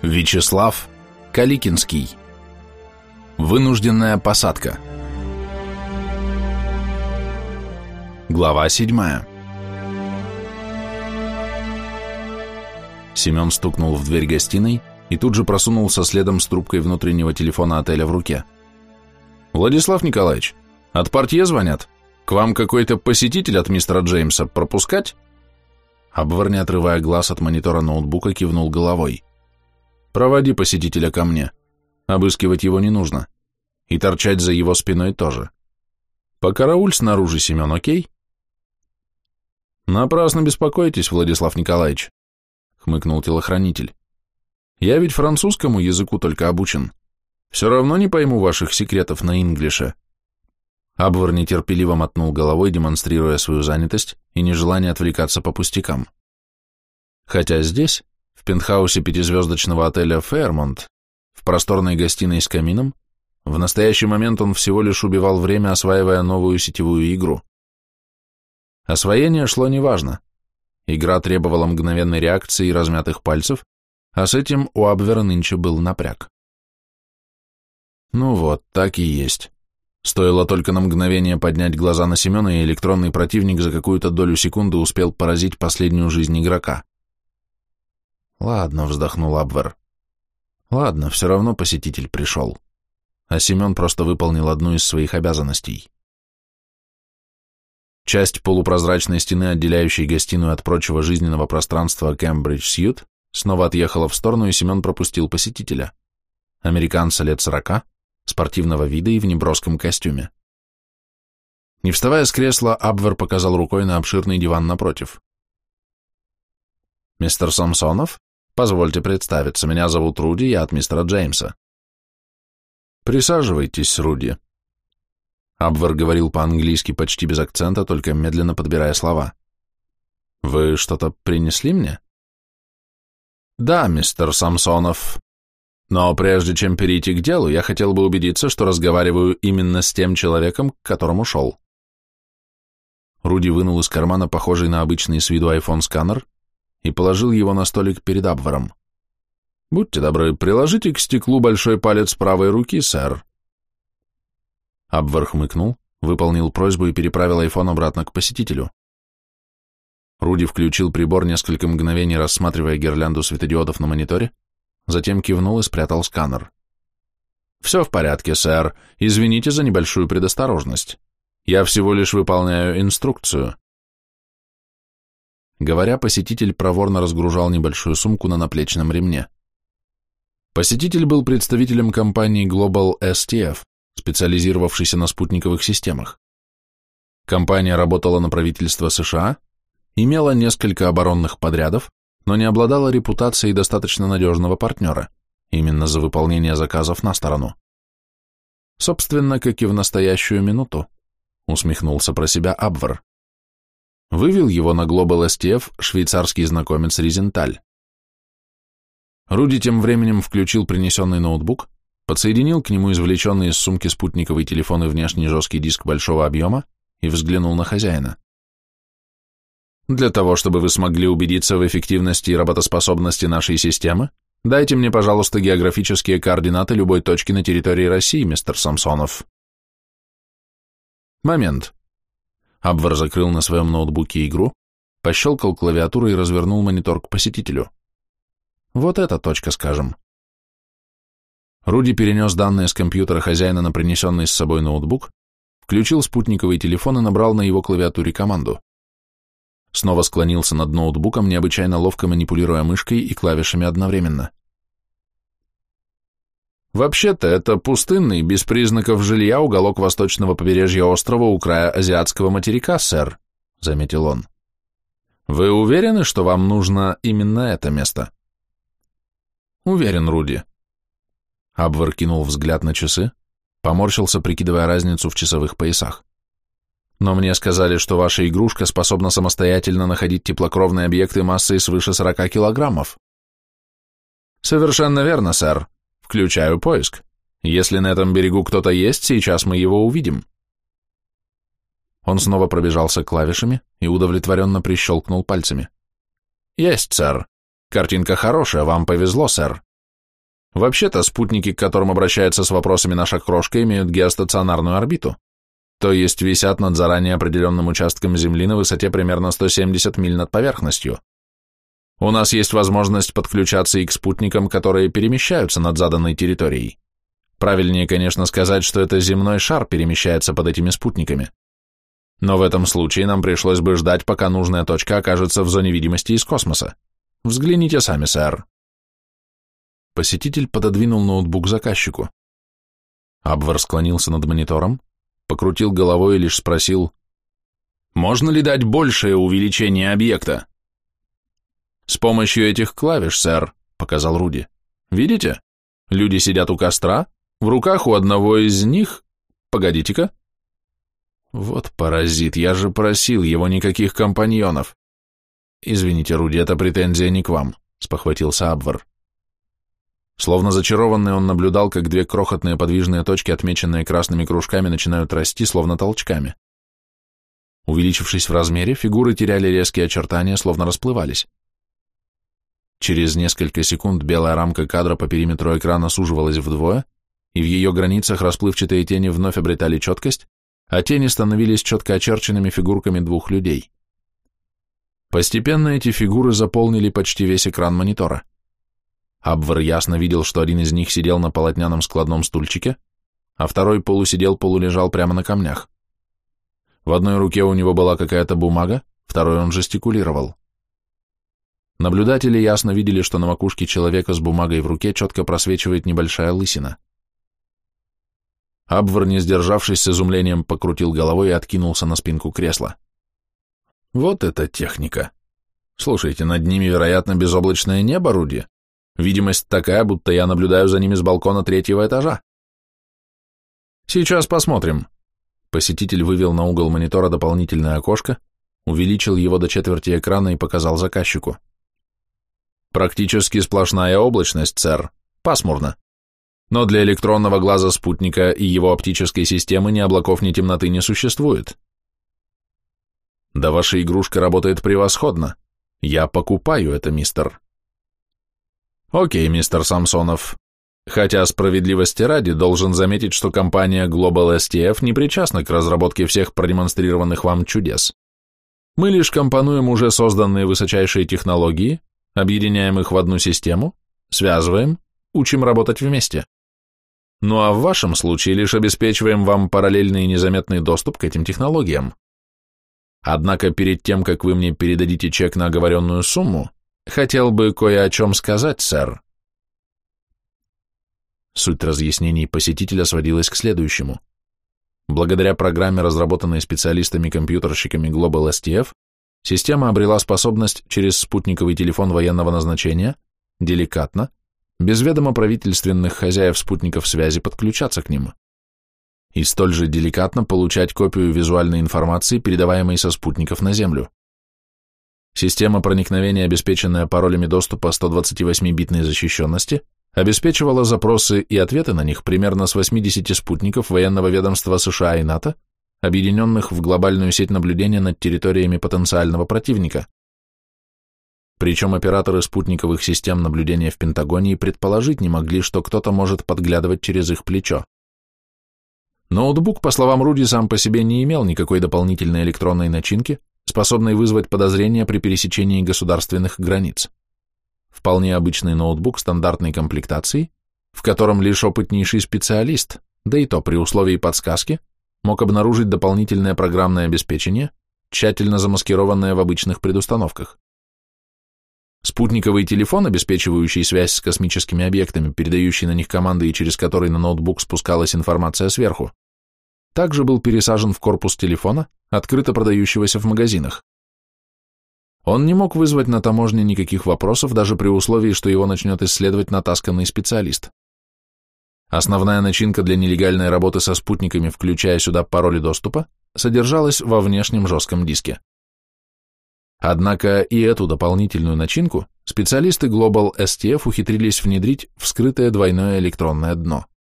Вячеслав Каликинский. Вынужденная посадка. Глава 7. Семен стукнул в дверь гостиной и тут же просунулся следом с трубкой внутреннего телефона отеля в руке. «Владислав Николаевич, от портье звонят. К вам какой-то посетитель от мистера Джеймса. Пропускать?» Абвер, не отрывая глаз от монитора ноутбука, кивнул головой. «Проводи посетителя ко мне. Обыскивать его не нужно. И торчать за его спиной тоже. Покарауль снаружи, Семен, окей?» «Напрасно беспокойтесь, Владислав Николаевич», — хмыкнул телохранитель. «Я ведь французскому языку только обучен. Все равно не пойму ваших секретов на инглише». Абвер нетерпеливо мотнул головой, демонстрируя свою занятость и нежелание отвлекаться по пустякам. Хотя здесь, в пентхаусе пятизвездочного отеля «Фэрмонт», в просторной гостиной с камином, в настоящий момент он всего лишь убивал время, осваивая новую сетевую игру. Освоение шло неважно. Игра требовала мгновенной реакции и размятых пальцев, а с этим у Абвера нынче был напряг. Ну вот, так и есть. Стоило только на мгновение поднять глаза на Семена, и электронный противник за какую-то долю секунды успел поразить последнюю жизнь игрока. «Ладно», — вздохнул Абвер. «Ладно, все равно посетитель пришел. А Семен просто выполнил одну из своих обязанностей». Часть полупрозрачной стены, отделяющей гостиную от прочего жизненного пространства Кембридж-Сьют, снова отъехала в сторону, и Семен пропустил посетителя. Американца лет 40, спортивного вида и в неброском костюме. Не вставая с кресла, Абвер показал рукой на обширный диван напротив. «Мистер Самсонов, позвольте представиться, меня зовут Руди, я от мистера Джеймса». «Присаживайтесь, Руди». Абвер говорил по-английски почти без акцента, только медленно подбирая слова. «Вы что-то принесли мне?» «Да, мистер Самсонов. Но прежде чем перейти к делу, я хотел бы убедиться, что разговариваю именно с тем человеком, к которому шел». Руди вынул из кармана похожий на обычный с виду iPhone-сканер и положил его на столик перед Абвером. «Будьте добры, приложите к стеклу большой палец правой руки, сэр». Абвер хмыкнул, выполнил просьбу и переправил iPhone обратно к посетителю. Руди включил прибор, несколько мгновений рассматривая гирлянду светодиодов на мониторе, затем кивнул и спрятал сканер. «Все в порядке, сэр. Извините за небольшую предосторожность. Я всего лишь выполняю инструкцию». Говоря, посетитель проворно разгружал небольшую сумку на наплечном ремне. Посетитель был представителем компании Global STF, специализировавшейся на спутниковых системах. Компания работала на правительство США, имела несколько оборонных подрядов, но не обладала репутацией достаточно надежного партнера, именно за выполнение заказов на сторону. Собственно, как и в настоящую минуту, усмехнулся про себя Абвер. Вывел его на Global STF швейцарский знакомец Ризенталь. Руди тем временем включил принесенный ноутбук, подсоединил к нему извлеченный из сумки спутниковый телефон и внешний жесткий диск большого объема и взглянул на хозяина. «Для того, чтобы вы смогли убедиться в эффективности и работоспособности нашей системы, дайте мне, пожалуйста, географические координаты любой точки на территории России, мистер Самсонов». Момент. Абвер закрыл на своем ноутбуке игру, пощелкал клавиатурой и развернул монитор к посетителю. Вот эта точка, скажем. Руди перенес данные с компьютера хозяина на принесенный с собой ноутбук, включил спутниковый телефон и набрал на его клавиатуре команду. Снова склонился над ноутбуком, необычайно ловко манипулируя мышкой и клавишами одновременно. «Вообще-то это пустынный, без признаков жилья уголок восточного побережья острова у края азиатского материка, сэр», — заметил он. «Вы уверены, что вам нужно именно это место?» «Уверен, Руди». Абвер кинул взгляд на часы, поморщился, прикидывая разницу в часовых поясах. «Но мне сказали, что ваша игрушка способна самостоятельно находить теплокровные объекты массой свыше 40 килограммов». «Совершенно верно, сэр. Включаю поиск. Если на этом берегу кто-то есть, сейчас мы его увидим». Он снова пробежался клавишами и удовлетворенно прищелкнул пальцами. «Есть, сэр. Картинка хорошая, вам повезло, сэр. Вообще-то спутники, к которым обращается с вопросами наша крошка, имеют геостационарную орбиту, то есть висят над заранее определенным участком Земли на высоте примерно 170 миль над поверхностью. У нас есть возможность подключаться и к спутникам, которые перемещаются над заданной территорией. Правильнее, конечно, сказать, что это земной шар перемещается под этими спутниками. Но в этом случае нам пришлось бы ждать, пока нужная точка окажется в зоне видимости из космоса. Взгляните сами, сэр. Посетитель пододвинул ноутбук заказчику. Абвер склонился над монитором, покрутил головой и лишь спросил: «Можно ли дать большее увеличение объекта?» «С помощью этих клавиш, сэр», — показал Руди. «Видите? Люди сидят у костра, в руках у одного из них... Погодите-ка». «Вот паразит, я же просил его никаких компаньонов». «Извините, Руди, это претензия не к вам», — спохватился Абвер. Словно зачарованный, он наблюдал, как две крохотные подвижные точки, отмеченные красными кружками, начинают расти, словно толчками. Увеличившись в размере, фигуры теряли резкие очертания, словно расплывались. Через несколько секунд белая рамка кадра по периметру экрана суживалась вдвое, и в ее границах расплывчатые тени вновь обретали четкость, а тени становились четко очерченными фигурками двух людей. Постепенно эти фигуры заполнили почти весь экран монитора. Абвер ясно видел, что один из них сидел на полотняном складном стульчике, а второй полулежал прямо на камнях. В одной руке у него была какая-то бумага, второй он жестикулировал. Наблюдатели ясно видели, что на макушке человека с бумагой в руке четко просвечивает небольшая лысина. Абвер, не сдержавшись, с изумлением покрутил головой и откинулся на спинку кресла. Вот это техника! Слушайте, над ними, вероятно, безоблачное небо, Руди. Видимость такая, будто я наблюдаю за ними с балкона 3-го этажа. Сейчас посмотрим. Посетитель вывел на угол монитора дополнительное окошко, увеличил его до четверти экрана и показал заказчику. Практически сплошная облачность, сэр. Пасмурно. Но для электронного глаза спутника и его оптической системы ни облаков, ни темноты не существует. Да ваша игрушка работает превосходно. Я покупаю это, мистер. Окей, мистер Самсонов. Хотя справедливости ради должен заметить, что компания Global STF не причастна к разработке всех продемонстрированных вам чудес. Мы лишь компонуем уже созданные высочайшие технологии, объединяем их в одну систему, связываем, учим работать вместе. Ну а в вашем случае лишь обеспечиваем вам параллельный и незаметный доступ к этим технологиям. Однако перед тем, как вы мне передадите чек на оговоренную сумму, хотел бы кое о чем сказать, сэр. Суть разъяснений посетителя сводилась к следующему. Благодаря программе, разработанной специалистами-компьютерщиками Global STF, система обрела способность через спутниковый телефон военного назначения деликатно, без ведома правительственных хозяев спутников связи подключаться к ним и столь же деликатно получать копию визуальной информации, передаваемой со спутников на Землю. Система проникновения, обеспеченная паролями доступа 128-битной защищенности, обеспечивала запросы и ответы на них примерно с 80 спутников военного ведомства США и НАТО, объединенных в глобальную сеть наблюдения над территориями потенциального противника. Причем операторы спутниковых систем наблюдения в Пентагоне и предположить не могли, что кто-то может подглядывать через их плечо. Ноутбук, по словам Руди, сам по себе не имел никакой дополнительной электронной начинки, способной вызвать подозрения при пересечении государственных границ. Вполне обычный ноутбук стандартной комплектации, в котором лишь опытнейший специалист, да и то при условии подсказки, мог обнаружить дополнительное программное обеспечение, тщательно замаскированное в обычных предустановках. Спутниковый телефон, обеспечивающий связь с космическими объектами, передающий на них команды и через который на ноутбук спускалась информация сверху, также был пересажен в корпус телефона, открыто продающегося в магазинах. Он не мог вызвать на таможне никаких вопросов, даже при условии, что его начнет исследовать натасканный специалист. Основная начинка для нелегальной работы со спутниками, включая сюда пароли доступа, содержалась во внешнем жестком диске. Однако и эту дополнительную начинку специалисты Global STF ухитрились внедрить в скрытое двойное электронное дно.